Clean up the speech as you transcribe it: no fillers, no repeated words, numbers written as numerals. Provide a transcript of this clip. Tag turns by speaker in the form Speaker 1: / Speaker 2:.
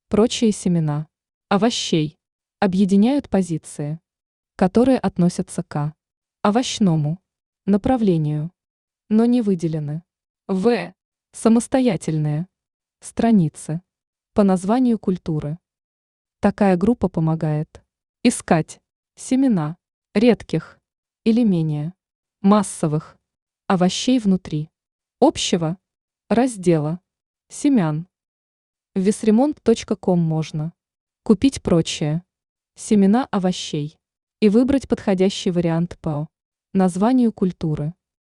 Speaker 1: Прочие семена овощей объединяют позиции, которые относятся к овощному направлению, но не выделены в самостоятельные страницы по названию культуры. Такая группа помогает искать семена редких или менее массовых овощей внутри общего раздела семян. В весремонт.ком можно купить прочие семена овощей и выбрать подходящий вариант по названию культуры.